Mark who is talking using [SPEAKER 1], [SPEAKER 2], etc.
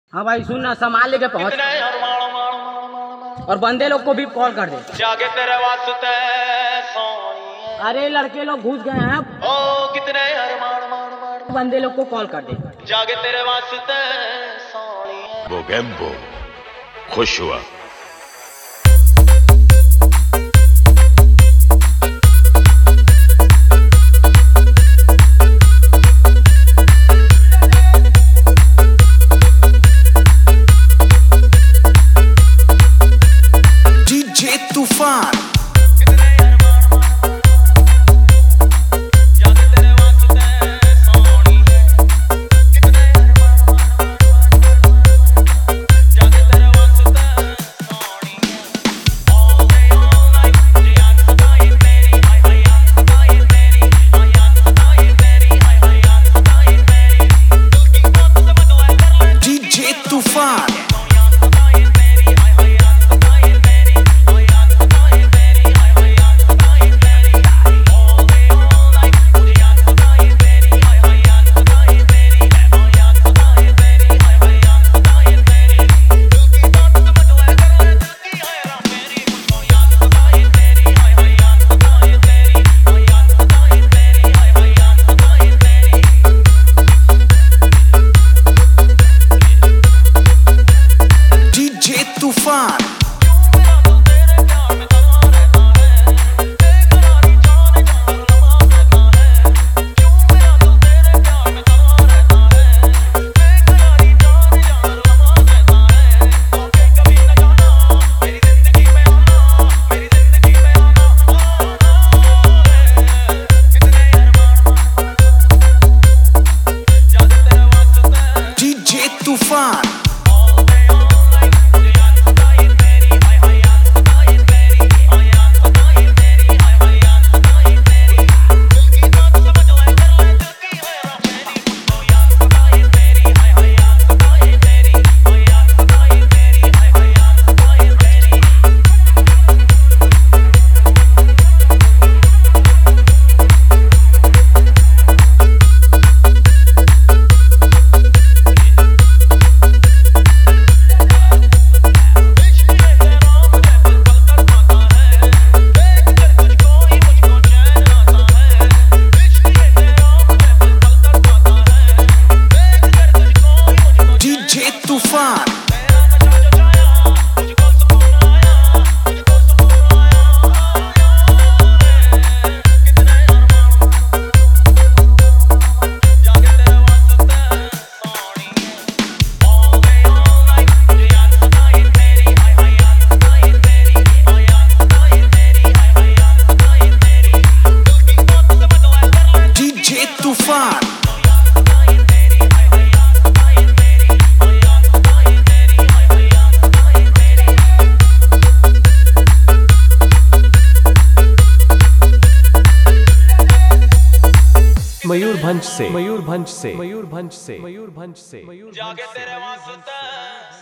[SPEAKER 1] हाँ भाई सुन ना, संभाल लेके पहुंच और बंदे लोग को भी कॉल कर दे।
[SPEAKER 2] जागे तेरे वास्ते सोनिए।
[SPEAKER 1] अरे लड़के लोग घुस गए हैं,
[SPEAKER 2] ओ कितने अरमान
[SPEAKER 1] बंदे लोग को कॉल कर दे।
[SPEAKER 2] जागे तेरे वास्ते सोनिए।
[SPEAKER 3] वो गैम्बो खुश हुआ।
[SPEAKER 4] तूफान डीजे तूफान तूफान डीजे तूफान तूफान डीजे तूफान
[SPEAKER 5] मयूरभंज से मयूरभंज से मयूरभंज से मयूरभंज से
[SPEAKER 2] जागे तेरे वास्ते